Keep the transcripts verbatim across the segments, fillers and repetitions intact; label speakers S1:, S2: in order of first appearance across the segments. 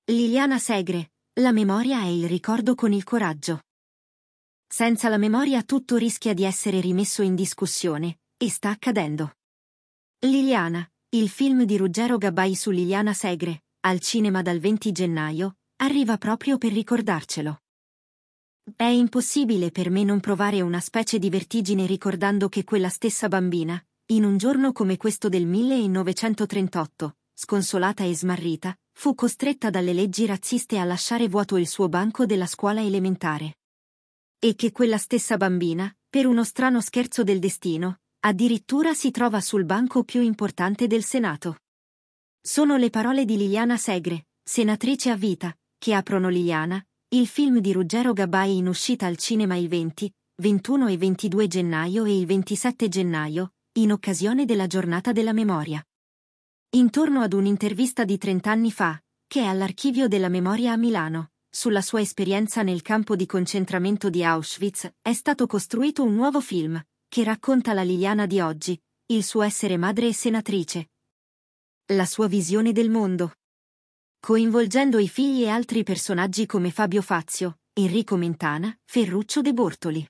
S1: Liliana Segre, la memoria è il ricordo con il coraggio. Senza la memoria tutto rischia di essere rimesso in discussione, e sta accadendo. Liliana, il film di Ruggero Gabbai su Liliana Segre, al cinema dal venti gennaio, arriva proprio per ricordarcelo. È impossibile per me non provare una specie di vertigine ricordando che quella stessa bambina, in un giorno come questo del millenovecentotrentotto, sconsolata e smarrita, fu costretta dalle leggi razziste a lasciare vuoto il suo banco della scuola elementare. E che quella stessa bambina, per uno strano scherzo del destino, addirittura si trova sul banco più importante del Senato. Sono le parole di Liliana Segre, senatrice a vita, che aprono Liliana, il film di Ruggero Gabbai in uscita al cinema il venti, ventuno e ventidue gennaio e il ventisette gennaio, in occasione della Giornata della Memoria. Intorno ad un'intervista di trent'anni fa, che è all'Archivio della Memoria a Milano, sulla sua esperienza nel campo di concentramento di Auschwitz, è stato costruito un nuovo film, che racconta la Liliana di oggi, il suo essere madre e senatrice, la sua visione del mondo, coinvolgendo i figli e altri personaggi come Fabio Fazio, Enrico Mentana, Ferruccio De Bortoli.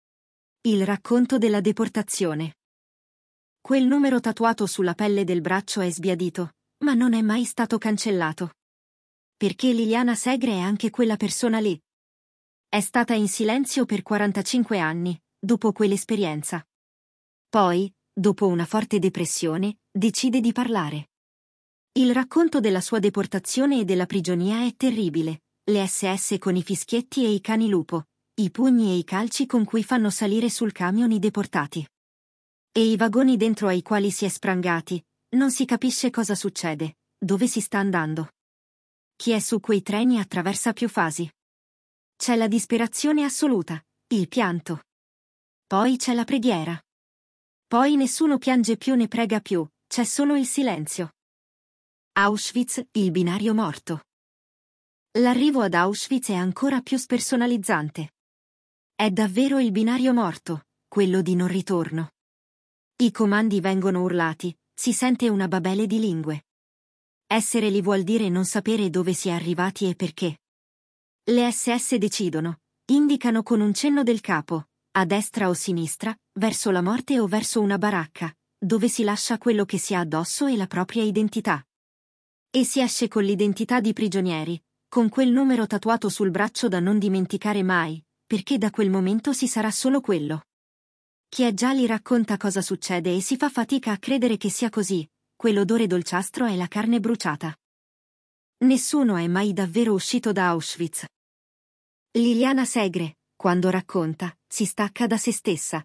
S1: Il racconto della deportazione. Quel numero tatuato sulla pelle del braccio è sbiadito, ma non è mai stato cancellato. Perché Liliana Segre è anche quella persona lì. È stata in silenzio per quarantacinque anni, dopo quell'esperienza. Poi, dopo una forte depressione, decide di parlare. Il racconto della sua deportazione e della prigionia è terribile, le esse esse con i fischietti e i cani lupo, i pugni e i calci con cui fanno salire sul camion i deportati. E i vagoni dentro ai quali si è sprangati, non si capisce cosa succede, dove si sta andando. Chi è su quei treni attraversa più fasi. C'è la disperazione assoluta, il pianto. Poi c'è la preghiera. Poi nessuno piange più né prega più, c'è solo il silenzio. Auschwitz, il binario morto. L'arrivo ad Auschwitz è ancora più spersonalizzante. È davvero il binario morto, quello di non ritorno. I comandi vengono urlati, si sente una babele di lingue. Essere lì vuol dire non sapere dove si è arrivati e perché. Le esse esse decidono, indicano con un cenno del capo, a destra o sinistra, verso la morte o verso una baracca, dove si lascia quello che si ha addosso e la propria identità. E si esce con l'identità di prigionieri, con quel numero tatuato sul braccio da non dimenticare mai, perché da quel momento si sarà solo quello. Chi è già lì racconta cosa succede e si fa fatica a credere che sia così, quell'odore dolciastro è la carne bruciata. Nessuno è mai davvero uscito da Auschwitz. Liliana Segre, quando racconta, si stacca da se stessa.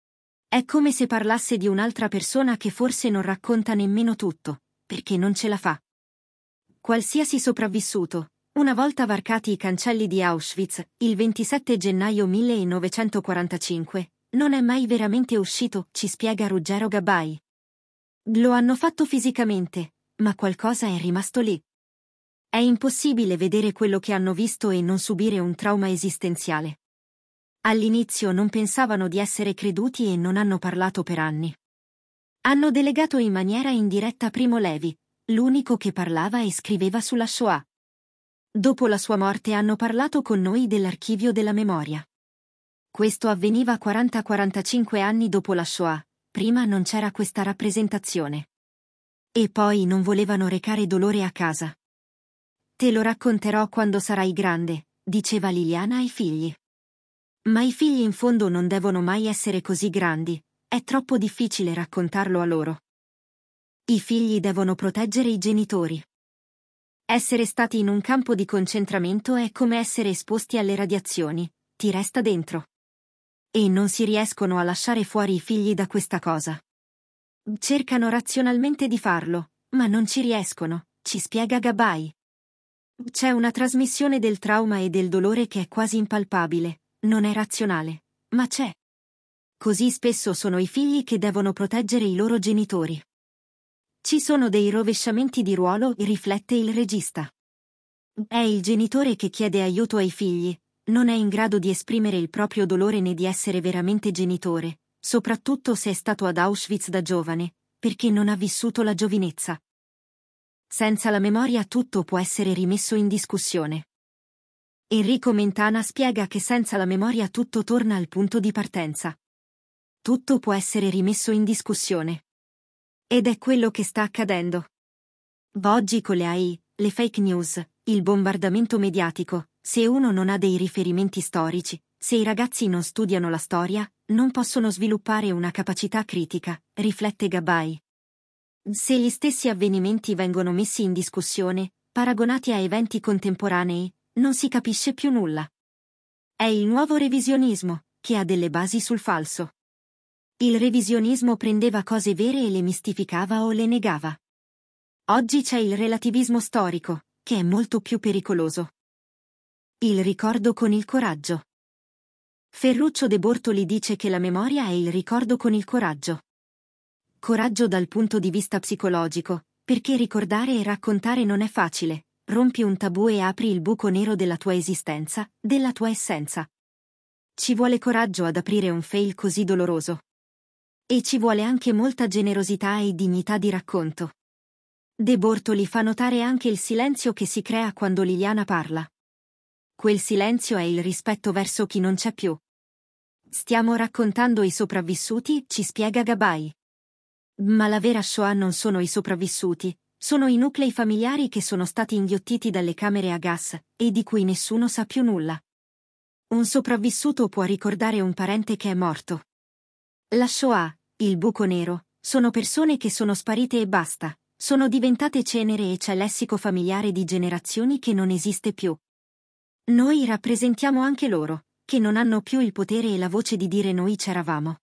S1: È come se parlasse di un'altra persona che forse non racconta nemmeno tutto, perché non ce la fa. Qualsiasi sopravvissuto, una volta varcati i cancelli di Auschwitz, il ventisette gennaio millenovecentoquarantacinque, non è mai veramente uscito, ci spiega Ruggero Gabbai. Lo hanno fatto fisicamente, ma qualcosa è rimasto lì. È impossibile vedere quello che hanno visto e non subire un trauma esistenziale. All'inizio non pensavano di essere creduti e non hanno parlato per anni. Hanno delegato in maniera indiretta Primo Levi, l'unico che parlava e scriveva sulla Shoah. Dopo la sua morte hanno parlato con noi dell'Archivio della Memoria. Questo avveniva quaranta quarantacinque anni dopo la Shoah, prima non c'era questa rappresentazione. E poi non volevano recare dolore a casa. Te lo racconterò quando sarai grande, diceva Liliana ai figli. Ma i figli in fondo non devono mai essere così grandi, è troppo difficile raccontarlo a loro. I figli devono proteggere i genitori. Essere stati in un campo di concentramento è come essere esposti alle radiazioni, ti resta dentro. E non si riescono a lasciare fuori i figli da questa cosa. Cercano razionalmente di farlo, ma non ci riescono, ci spiega Gabbai. C'è una trasmissione del trauma e del dolore che è quasi impalpabile, non è razionale, ma c'è. Così spesso sono i figli che devono proteggere i loro genitori. Ci sono dei rovesciamenti di ruolo, riflette il regista. È il genitore che chiede aiuto ai figli, non è in grado di esprimere il proprio dolore né di essere veramente genitore, soprattutto se è stato ad Auschwitz da giovane, perché non ha vissuto la giovinezza. Senza la memoria tutto può essere rimesso in discussione. Enrico Mentana spiega che senza la memoria tutto torna al punto di partenza. Tutto può essere rimesso in discussione. Ed è quello che sta accadendo. Oggi con le A I, le fake news, il bombardamento mediatico, se uno non ha dei riferimenti storici, se i ragazzi non studiano la storia, non possono sviluppare una capacità critica, riflette Gabay. Se gli stessi avvenimenti vengono messi in discussione, paragonati a eventi contemporanei, non si capisce più nulla. È il nuovo revisionismo, che ha delle basi sul falso. Il revisionismo prendeva cose vere e le mistificava o le negava. Oggi c'è il relativismo storico, che è molto più pericoloso. Il ricordo con il coraggio. Ferruccio De Bortoli dice che la memoria è il ricordo con il coraggio. Coraggio dal punto di vista psicologico, perché ricordare e raccontare non è facile, rompi un tabù e apri il buco nero della tua esistenza, della tua essenza. Ci vuole coraggio ad aprire un fail così doloroso. E ci vuole anche molta generosità e dignità di racconto. De Bortoli fa notare anche il silenzio che si crea quando Liliana parla. Quel silenzio è il rispetto verso chi non c'è più. Stiamo raccontando i sopravvissuti, ci spiega Gabay. Ma la vera Shoah non sono i sopravvissuti, sono i nuclei familiari che sono stati inghiottiti dalle camere a gas, e di cui nessuno sa più nulla. Un sopravvissuto può ricordare un parente che è morto. La Shoah, il buco nero, sono persone che sono sparite e basta, sono diventate cenere e c'è lessico familiare di generazioni che non esiste più. Noi rappresentiamo anche loro, che non hanno più il potere e la voce di dire noi c'eravamo.